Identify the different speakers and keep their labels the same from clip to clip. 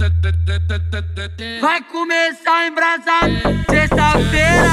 Speaker 1: Vai começar embrasado, sexta-feira.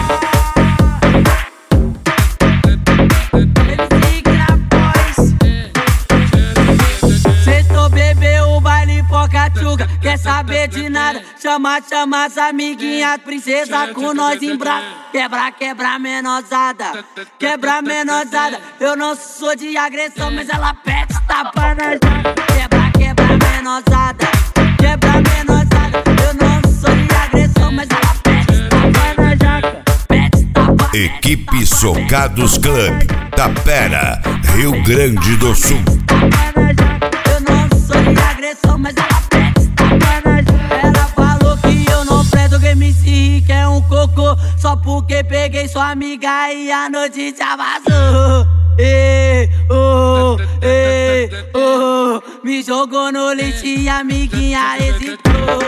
Speaker 1: Quer saber de nada? Chama as amiguinhas, princesa com nós em braço. Quebra menosada, quebra menosada. Eu não sou de agressão, mas ela pede tapa na jaca. Quebra menosada, quebra menosada. Eu não sou de agressão, mas ela pede tapa na jaca.
Speaker 2: Equipe Socados Club, Tapera, Rio Grande do Sul.
Speaker 1: Eu não sou de agressão, mas ela ela falou que eu não presto, que MC que é um cocô. Só porque peguei sua amiga e a notícia vazou. Me jogou no lixo e a amiguinha hesitou.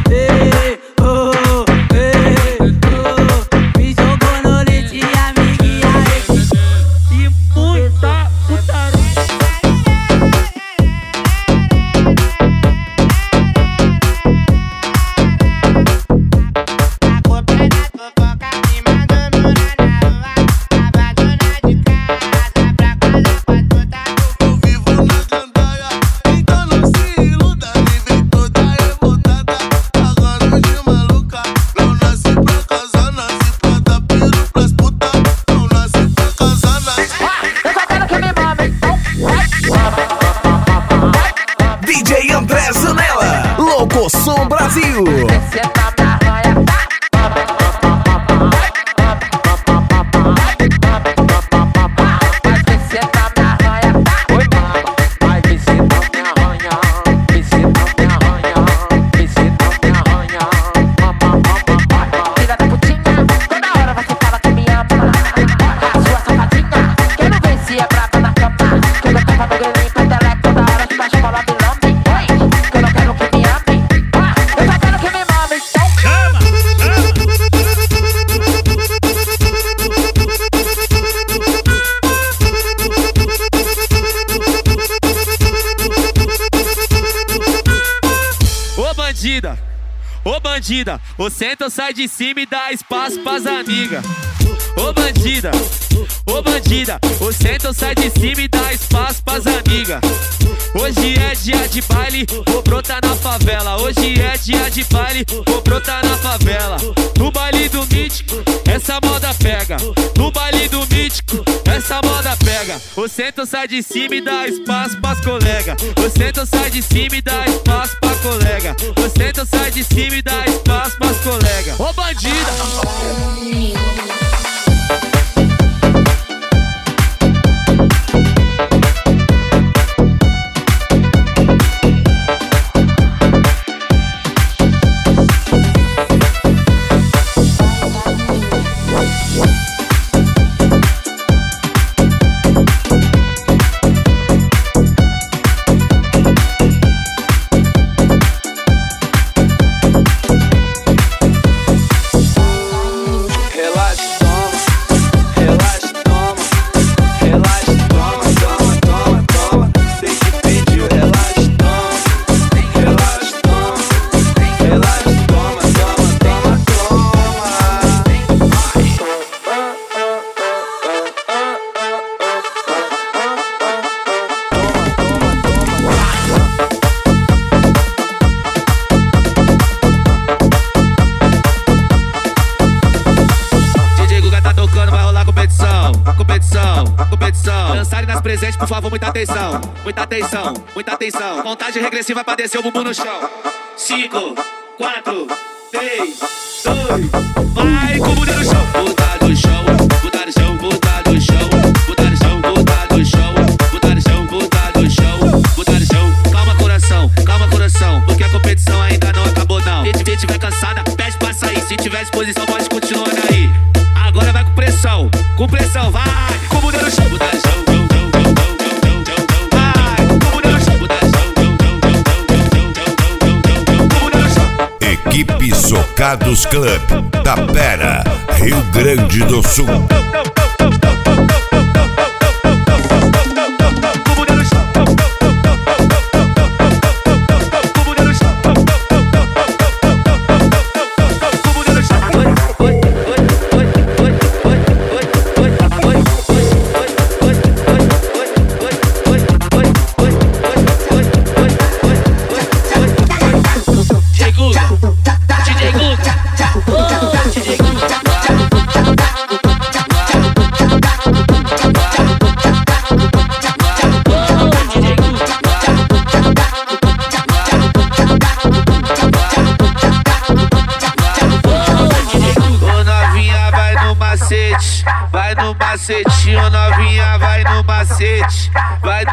Speaker 1: Me jogou no lixo e a amiguinha hesitou. E muita putaria.
Speaker 2: Som Brasil.
Speaker 3: Ô bandida, ô senta, sai de cima e dá espaço pras amigas. Ô bandida, ô senta, sai de cima e dá espaço pras amigas. Hoje é dia de baile, vou brotar na favela. Hoje é dia de baile, vou brotar na favela. No baile do mítico, essa moda pega. No baile do mítico, essa moda pega. Ô senta, sai de cima e dá espaço pras colega. Ô senta, sai de cima e dá espaço pra colega. Ô senta, sai de cima e dá espaço pras colega. Ô bandida! Dançarem nas presentes, por favor, muita atenção. Muita atenção, muita atenção. Contagem regressiva pra descer o bumbum no chão. 5, 4, 3, 2, vai com o bumbum no chão. Botar no chão, botar no chão, botar no chão, botar no chão, botar no chão, botar no chão, botar no chão, botar no chão. Calma coração, porque a competição ainda não acabou não. Se tiver cansada, pede pra sair. Se tiver disposição, pode continuar aí. Agora vai com pressão, vai. Com o bumbum no chão, botar no chão.
Speaker 2: Equipe Socados Club, Tapera, Rio Grande do Sul.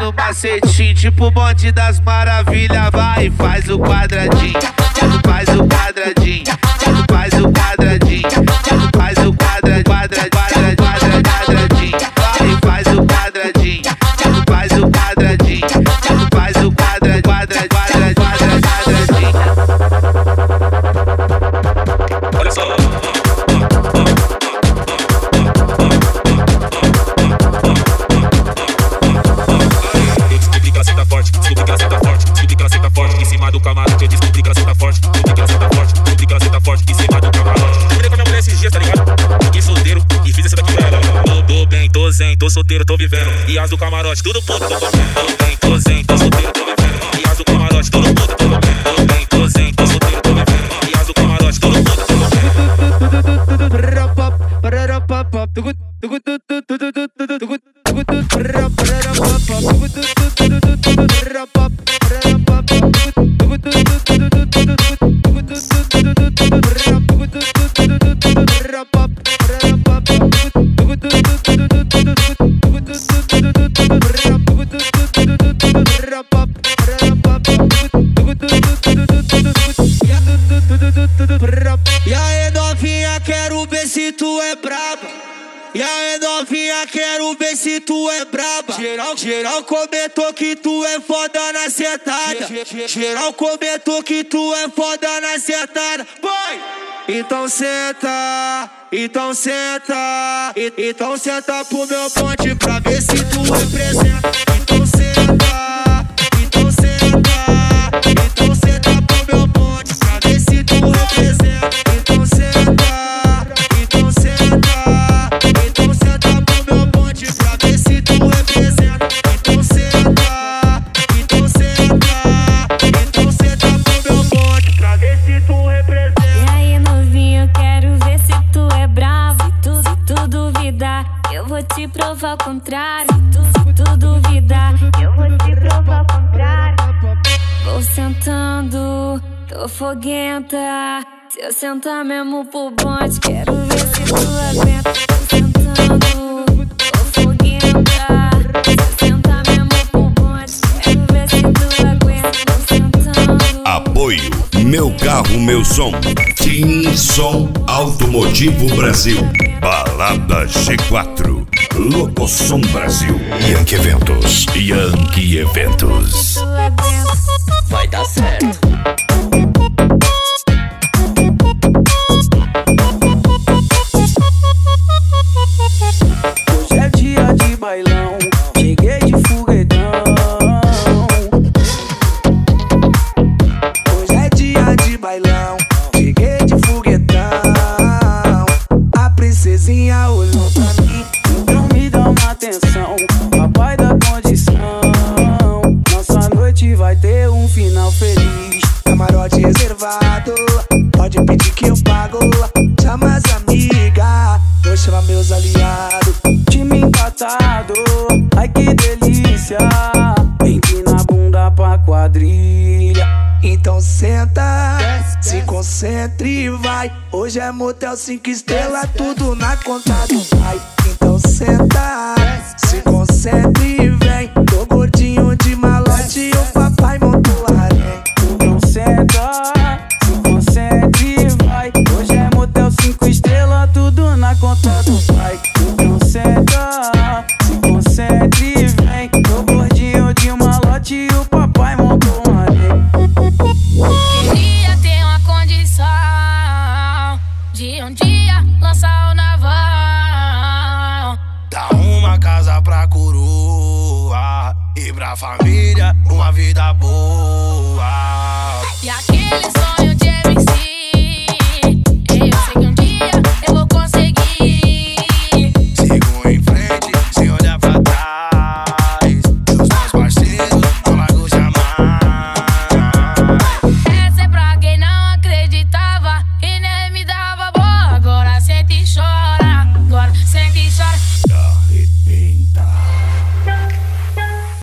Speaker 3: no macetinho, tipo o bonde das maravilhas. Vai e faz o quadradinho, faz o quadradinho, faz o quadradinho, faz o quadradinho, quadradinho. Vai e faz o quadradinho, faz o quadradinho, faz o quadradinho.
Speaker 4: Olha só. Em cima do camarote, eu descobri que ela senta forte. Descobri que ela senta forte, descobri que ela senta forte. Em cima do camarote. Combinei com a minha mulher esses dias, tá ligado? Fiquei solteiro e fiz essa daqui pra ela. Tô bem, tô zen, tô solteiro, tô vivendo. E as do camarote, tudo puto, tô comendo. Tô bem, tô zen, tô solteiro, tô vivendo. E as do camarote, tudo puto, tô comendo. Tô bem, tô zen, tô solteiro, tô vivendo. E as do camarote, tudo puto, tô comendo.
Speaker 1: E aí novinha, quero ver se tu é braba. E aí novinha, quero ver se tu é braba. Geral comentou que tu é foda na sentada. Geral comentou que tu é foda na sentada. Vai! Então senta, então senta, então senta pro meu ponte pra ver se tu representa. Então senta, então senta, então senta pro meu ponte pra ver se tu representa. Então senta, então senta, então senta pro meu ponte pra ver se tu representa. Então senta, então senta, então senta pro meu ponte pra ver se tu representa.
Speaker 5: E aí novinho, quero ver se tu é bravo. Se tu duvidar, eu vou te provar o contrário. Se tu duvidar, eu vou te provar o contrário. Vou sentando, tô foguenta. Se eu sentar mesmo pro bonde, quero ver se tu aguenta. Tô sentando, tô foguenta. Se eu sentar mesmo pro bonde, quero ver se tu aguenta. Tô sentando.
Speaker 2: Apoio Meu Carro, Meu Som. Team Som Automotivo Brasil. Balada G4. Locosom Brasil. Yankee Eventos. Yankee Eventos.
Speaker 1: Vai dar certo. Hoje é dia de bailão, cheguei de foguetão. Hoje é dia de bailão, cheguei de foguetão. A princesinha olhou pra mim, então me dá uma atenção. Papai da condição, nossa noite vai ter um final feliz. Camarote reservado, pode pedir que eu pago. Chama as amigas, vou chamar meus aliados. Time empatado, ai que delícia. Empina a bunda pra quadrilha. Então senta, se concentre e vai. Hoje é motel 5 estrelas, tudo na conta do pai. Então senta, se concentre e vem. Tô gordinho de malote, o papai montou harém. Então senta, se concentre e vai. Hoje é motel 5 estrelas, tudo na conta do pai. Então senta, se concentre e vem. Tô gordinho de malote, o papai montou harém.
Speaker 5: Queria ter uma condição de um dia lançar o naval.
Speaker 6: Dá uma casa pra coroa e pra família uma vida boa.
Speaker 5: E aquele sonho